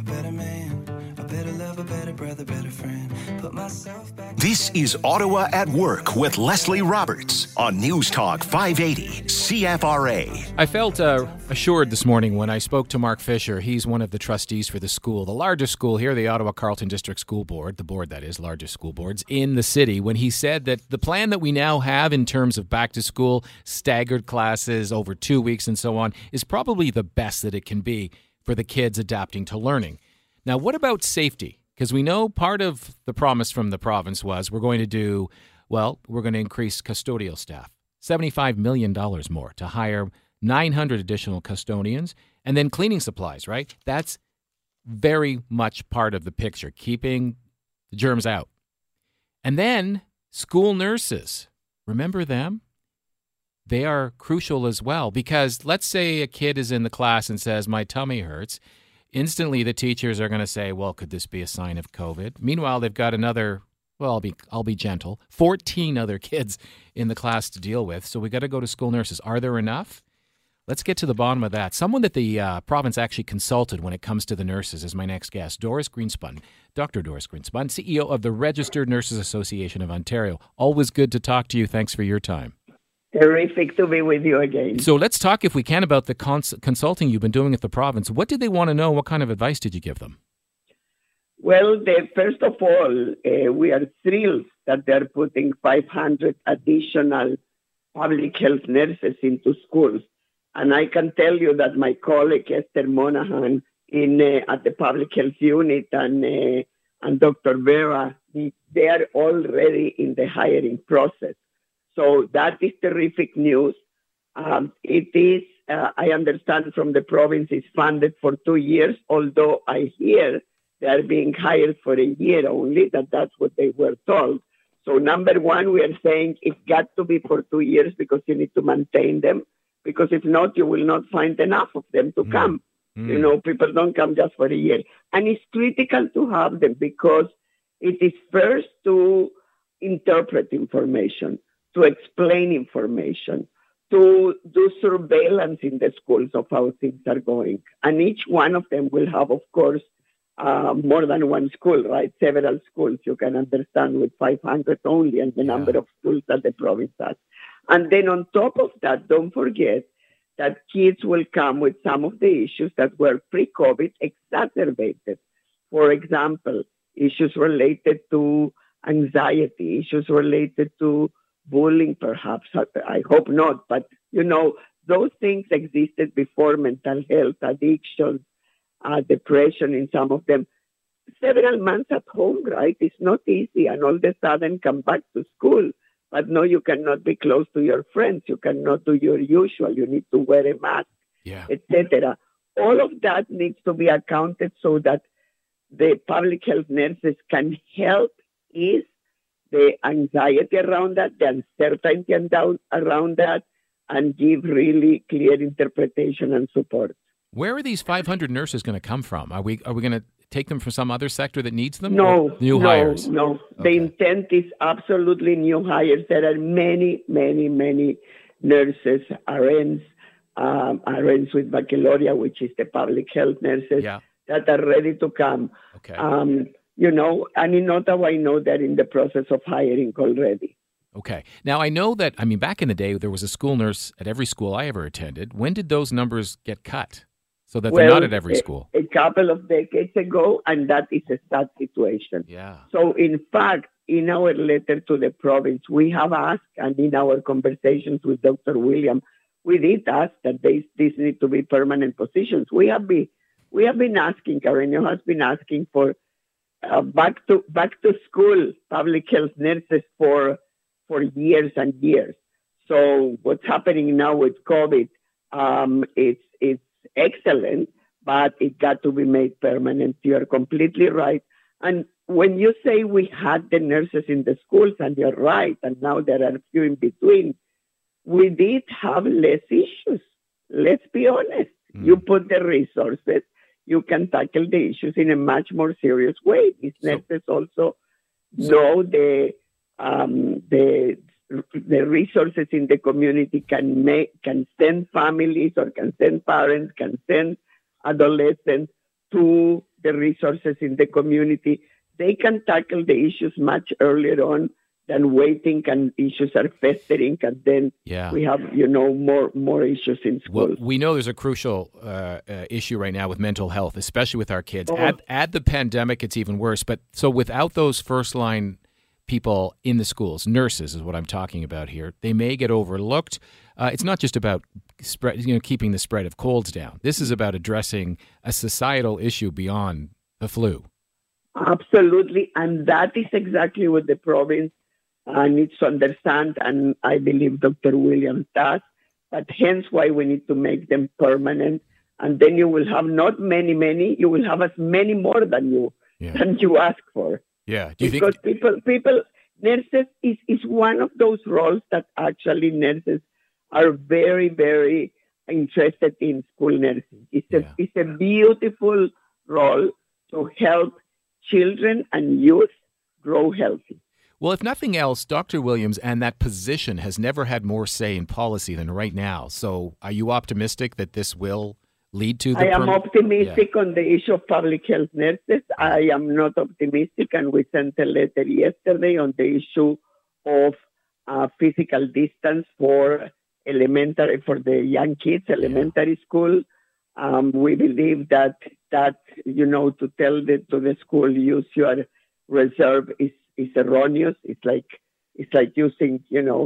better man, a better lover, better brother, better friend. Put myself back. This is Ottawa at Work with Leslie Roberts on News Talk 580 CFRA. I felt assured this morning when I spoke to Mark Fisher. He's one of the trustees for the school, the largest school here, the Ottawa Carleton District School Board, the board that is, largest school boards in the city, when he said that the plan that we now have in terms of back to school, staggered classes over 2 weeks and so on, is probably the best that it can be for the kids adapting to learning. Now, what about safety? Because we know part of the promise from the province was we're going to increase custodial staff, $75 million more to hire 900 additional custodians, and then cleaning supplies, right? That's very much part of the picture, keeping the germs out. And then school nurses, remember them? They are crucial as well, because let's say a kid is in the class and says, my tummy hurts. Instantly, the teachers are going to say, well, could this be a sign of COVID? Meanwhile, they've got another, well, I'll be gentle, 14 other kids in the class to deal with. So we got to go to school nurses. Are there enough? Let's get to the bottom of that. Someone that the province actually consulted when it comes to the nurses is my next guest, Doris Greenspun, Dr. Doris Greenspun, CEO of the Registered Nurses Association of Ontario. Always good to talk to you. Thanks for your time. Terrific to be with you again. So let's talk, if we can, about the consulting you've been doing at the province. What did they want to know? What kind of advice did you give them? Well, first of all, we are thrilled that they're putting 500 additional public health nurses into schools. And I can tell you that my colleague, Esther Monahan, at the public health unit and Dr. Vera, they are already in the hiring process. So that is terrific news. It is, I understand from the province, is funded for 2 years, although I hear they are being hired for a year only, that's what they were told. So number one, we are saying it's got to be for 2 years because you need to maintain them, because if not, you will not find enough of them to come. You know, people don't come just for a year. And it's critical to have them because it is first to interpret information, to explain information, to do surveillance in the schools of how things are going. And each one of them will have, of course, more than one school, right? Several schools, you can understand, with 500 only and the number of schools that the province has. And then on top of that, don't forget that kids will come with some of the issues that were pre-COVID exacerbated. For example, issues related to anxiety, issues related to bullying, perhaps. I hope not. But, you know, those things existed before: mental health, addictions, depression in some of them. Several months at home, right? It's not easy. And all of a sudden come back to school. But no, you cannot be close to your friends. You cannot do your usual. You need to wear a mask, etc. All of that needs to be accounted so that the public health nurses can help ease the anxiety around that, the uncertainty around that, and give really clear interpretation and support. Where are these 500 nurses going to come from? Are we going to take them from some other sector that needs them? No, new hires? No. Okay. The intent is absolutely new hires. There are many, many, many nurses, RNs, RNs with baccalaureate, which is the public health nurses, that are ready to come. Okay. You know, and in Ottawa, I know they're in the process of hiring already. Okay. Now, I know that, back in the day, there was a school nurse at every school I ever attended. When did those numbers get cut so that they're not at every school? A couple of decades ago, and that is a sad situation. Yeah. So, in fact, in our letter to the province, we have asked, and in our conversations with Dr. William, we did ask that these need to be permanent positions. We have been asking, Carreño has been asking for back to school public health nurses for years and years. So what's happening now with COVID, it's excellent, but it got to be made permanent. You're completely right. And when you say we had the nurses in the schools, and you're right, and now there are a few in between, we did have less issues. Let's be honest. You put the resources, you can tackle the issues in a much more serious way. These nurses also know the resources in the community can send families or can send parents, can send adolescents to the resources in the community, they can tackle the issues much earlier on than waiting and issues are festering, and then we have, more issues in school. Well, we know there's a crucial issue right now with mental health, especially with our kids. Add the pandemic, it's even worse. But so without those first-line people in the schools, nurses is what I'm talking about here, they may get overlooked. It's not just about keeping the spread of colds down. This is about addressing a societal issue beyond the flu. Absolutely, and that is exactly what the province needs to understand, and I believe Dr. Williams does, but hence why we need to make them permanent, and then you will have not many, you will have as many more than you ask for. Yeah. Because people, nurses is one of those roles that actually nurses are very, very interested in school nursing. It's a beautiful role to help children and youth grow healthy. Well, if nothing else, Dr. Williams and that position has never had more say in policy than right now. So are you optimistic that this will lead to the... I am optimistic on the issue of public health nurses. I am not optimistic, and we sent a letter yesterday on the issue of physical distance for the young kids, elementary school. We believe that to tell to the school, use your reserve is erroneous. It's like using,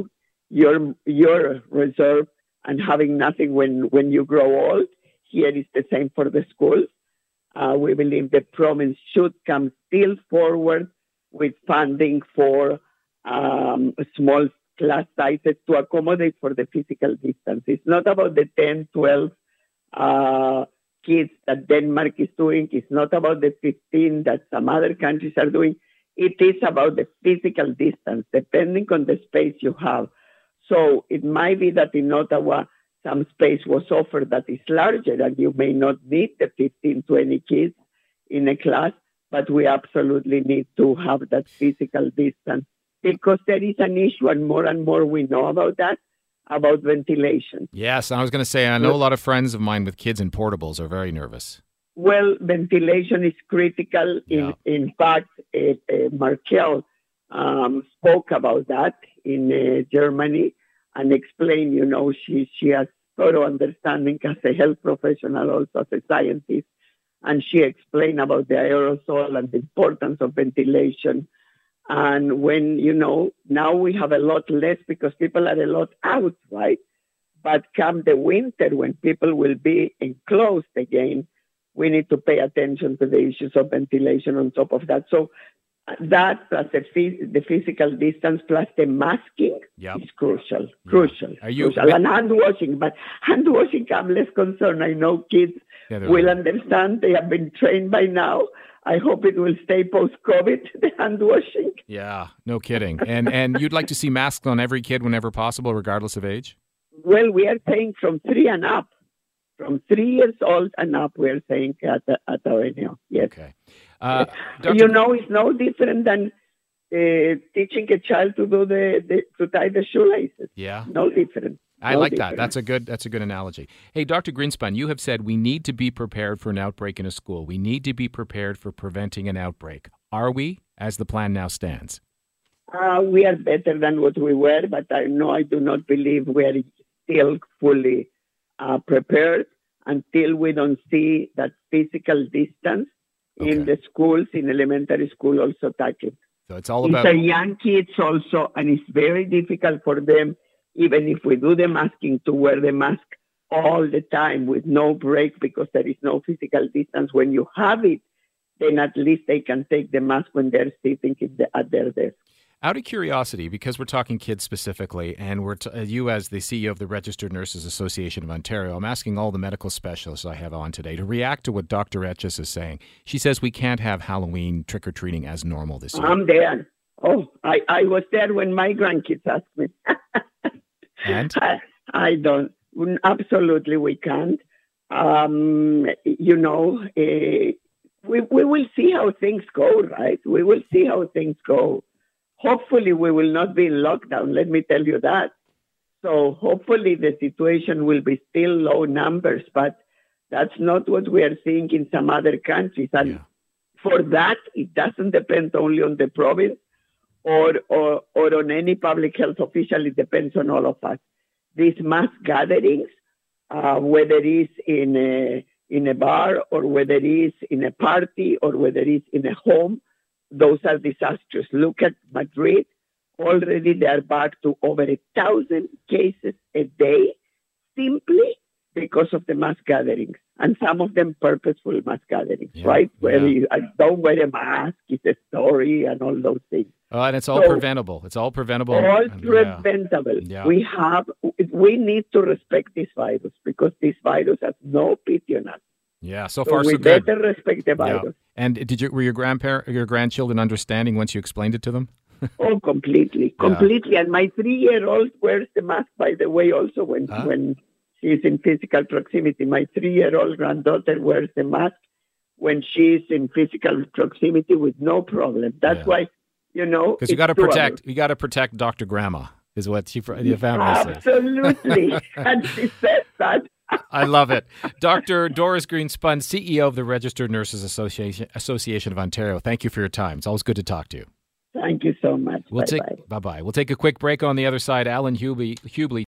your reserve and having nothing when you grow old. Here is the same for the schools. We believe the province should come still forward with funding for small class sizes to accommodate for the physical distance. It's not about the 10, 12 kids that Denmark is doing. It's not about the 15 that some other countries are doing. It is about the physical distance, depending on the space you have. So it might be that in Ottawa, some space was offered that is larger, and you may not need the 15, 20 kids in a class, but we absolutely need to have that physical distance because there is an issue, and more we know about that, about ventilation. Yes, I was going to say, I know a lot of friends of mine with kids in portables are very nervous. Well, ventilation is critical. Yeah. In fact, Merkel spoke about that in Germany and explained, she has thorough understanding as a health professional, also as a scientist, and she explained about the aerosol and the importance of ventilation. And when, now we have a lot less because people are a lot out, right? But come the winter, when people will be enclosed again, we need to pay attention to the issues of ventilation on top of that. So that plus the physical distance plus the masking is crucial. Crucial. And hand washing. But hand washing, I'm less concerned. I know kids will understand. They have been trained by now. I hope it will stay post-COVID, the hand washing. Yeah, no kidding. And you'd like to see masks on every kid whenever possible, regardless of age? Well, we are saying from 3 and up. From 3 years old and up, we are saying at Avenue. Yes. Okay. It's no different than teaching a child to do to tie the shoelaces. Yeah. No different. I like that. That's a good analogy. Hey, Dr. Greenspan, you have said we need to be prepared for an outbreak in a school. We need to be prepared for preventing an outbreak. Are we, as the plan now stands? We are better than what we were, but I do not believe we are still fully prepared until we don't see that physical distance in the schools, in elementary school, also tackled. So it's all about... These are young kids also, and it's very difficult for them, even if we do the masking, to wear the mask all the time with no break because there is no physical distance. When you have it, then at least they can take the mask when they're sitting at their desk. Out of curiosity, because we're talking kids specifically, and you as the CEO of the Registered Nurses Association of Ontario, I'm asking all the medical specialists I have on today to react to what Dr. Etches is saying. She says we can't have Halloween trick-or-treating as normal this year. I'm there. Oh, I was there when my grandkids asked me. And? I don't. Absolutely, we can't. We will see how things go, right? We will see how things go. Hopefully, we will not be in lockdown, let me tell you that. So hopefully the situation will be still low numbers, but that's not what we are seeing in some other countries. And for that, it doesn't depend only on the province or on any public health official. It depends on all of us. These mass gatherings, whether it's in a bar or whether it's in a party or whether it's in a home, those are disastrous. Look at Madrid. Already they are back to over 1,000 cases a day simply because of the mass gatherings, and some of them purposeful mass gatherings, right? Where I don't wear a mask, it's a story, and all those things. And it's all preventable. It's all preventable. All preventable. Yeah. We need to respect this virus because this virus has no pity on us. Yeah, so far so good. We better respect the virus. Yeah. And were your grandchildren understanding once you explained it to them? Oh, completely. And my 3-year-old wears the mask, by the way, also when she's in physical proximity. My 3-year-old granddaughter wears the mask when she's in physical proximity with no problem. That's why, because you got to protect Dr. Grandma, is what your family says. Absolutely, and she says that. I love it. Dr. Doris Greenspun, CEO of the Registered Nurses Association of Ontario. Thank you for your time. It's always good to talk to you. Thank you so much. Bye-bye. We'll take a quick break. On the other side, Alan Hubli